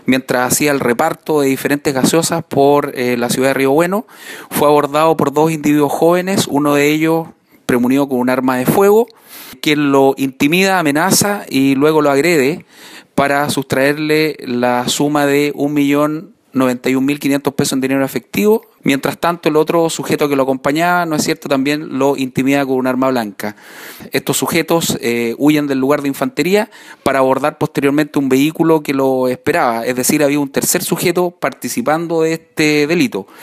mientras hacía el reparto de diferentes gaseosas por la ciudad de Río Bueno. Fue abordado por dos individuos jóvenes, uno de ellos premunido con un arma de fuego, quien lo intimida, amenaza y luego lo agrede para sustraerle la suma de 1.091.500 pesos en dinero efectivo. Mientras tanto, el otro sujeto que lo acompañaba, no es cierto, también lo intimida con un arma blanca. Estos sujetos huyen del lugar de infantería para abordar posteriormente un vehículo que lo esperaba. Es decir, había un tercer sujeto participando de este delito.